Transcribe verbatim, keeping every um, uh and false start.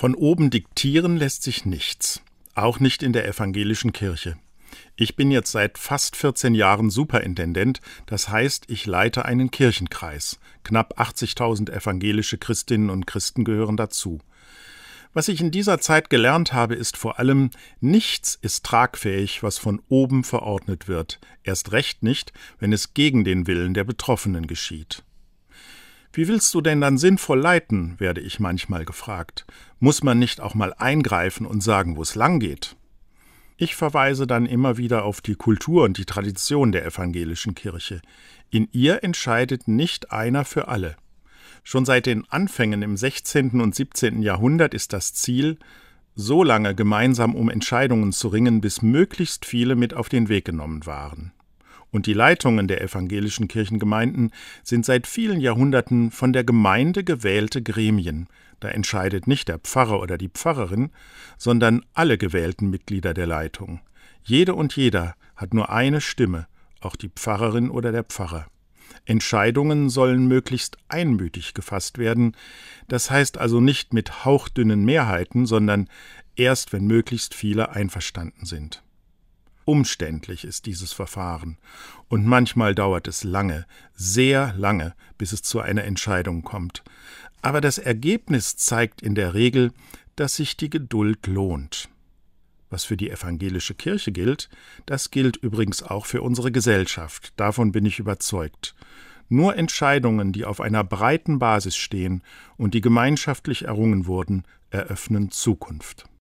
Von oben diktieren lässt sich nichts, auch nicht in der evangelischen Kirche. Ich bin jetzt seit fast vierzehn Jahren Superintendent, das heißt, ich leite einen Kirchenkreis. Knapp achtzigtausend evangelische Christinnen und Christen gehören dazu. Was ich in dieser Zeit gelernt habe, ist vor allem, nichts ist tragfähig, was von oben verordnet wird, erst recht nicht, wenn es gegen den Willen der Betroffenen geschieht. Wie willst du denn dann sinnvoll leiten, werde ich manchmal gefragt. Muss man nicht auch mal eingreifen und sagen, wo es lang geht? Ich verweise dann immer wieder auf die Kultur und die Tradition der evangelischen Kirche. In ihr entscheidet nicht einer für alle. Schon seit den Anfängen im sechzehnten und siebzehnten Jahrhundert ist das Ziel, so lange gemeinsam um Entscheidungen zu ringen, bis möglichst viele mit auf den Weg genommen waren. Und die Leitungen der evangelischen Kirchengemeinden sind seit vielen Jahrhunderten von der Gemeinde gewählte Gremien. Da entscheidet nicht der Pfarrer oder die Pfarrerin, sondern alle gewählten Mitglieder der Leitung. Jede und jeder hat nur eine Stimme, auch die Pfarrerin oder der Pfarrer. Entscheidungen sollen möglichst einmütig gefasst werden, das heißt also nicht mit hauchdünnen Mehrheiten, sondern erst, wenn möglichst viele einverstanden sind. Umständlich ist dieses Verfahren und manchmal dauert es lange, sehr lange, bis es zu einer Entscheidung kommt. Aber das Ergebnis zeigt in der Regel, dass sich die Geduld lohnt. Was für die evangelische Kirche gilt, das gilt übrigens auch für unsere Gesellschaft, davon bin ich überzeugt. Nur Entscheidungen, die auf einer breiten Basis stehen und die gemeinschaftlich errungen wurden, eröffnen Zukunft.